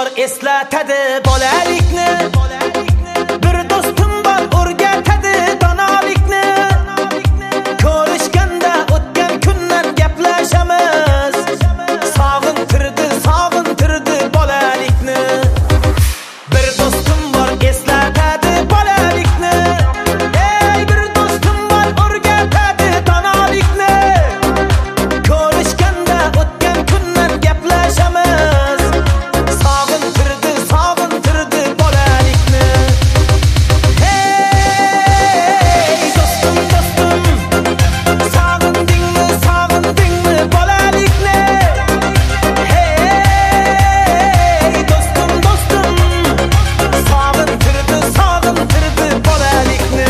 eslatadi bolalikni. Bir do'stim bor o'rgatadi donolikni. Ko'rishganda o'tgan kundan gaplashamiz. Sog'intirdi bolalikni. Bir do'stim bor eslatadi bolalikni. Ey bir do'stim bor o'rgatadi donolikni. Ko'rishganda o'tgan kundan gaplashamiz. Sog'intirdi bolalikni. Hey do'stim, sog'indingmi bolalikni? Hey do'stim, sog'intirdi bolalikni.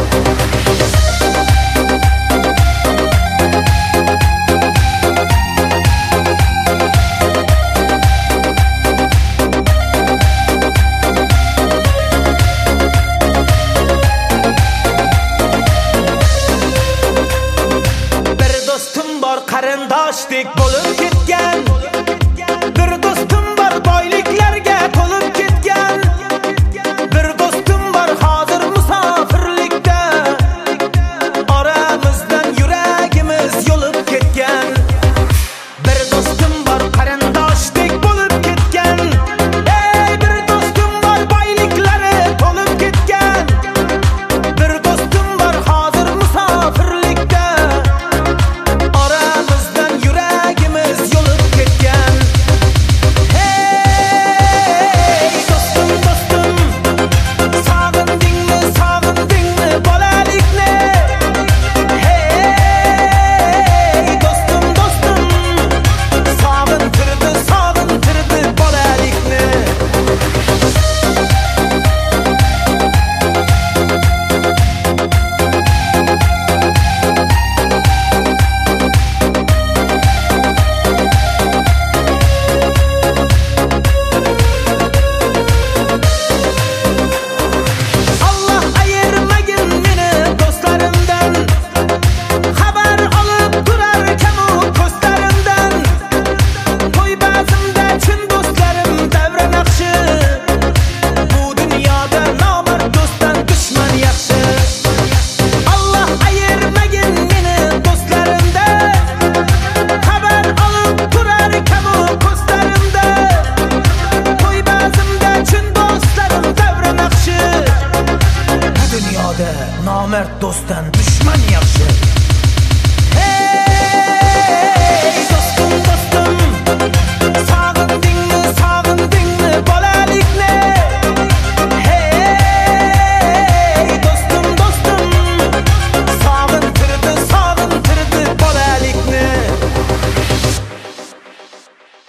Bir do'stim bor qarindoshdek bo'lib ketgan. Bir do'stim bor boyliklarga to'lib ketgan. Bir do'stim bor hozir musofirlikda. Oramizdan yuragimiz yo'lib ketgan. Bir do'stim bor qarindoshdek bo'lib ketgan. Ey bir do'stim bor boyliklari to'lib ketgan. Bir do'stim bor hozir musofirlikda. Oramizdan yuragimiz yo'lib ketgan. Hey do'stim, sog'indingmi bolalikni? Hey do'stim, sog'intirdi bolalikni. Allah ayirmagin meni do'stlarimdan. Xabar olib turarkan u ko'zlarimdan. To'y bazmda chin do'stlarim davra naqshi. Bu dunyoda nomard do'stdan dushman yaxshi. Allah ayirmagin meni do'stlarimdan. Xabar olib turarkan u ko'zlarimda. To'y bazmda chin do'stlarim davra naqshi. Bu dunyoda nomard do'stdan dushman yaxshi.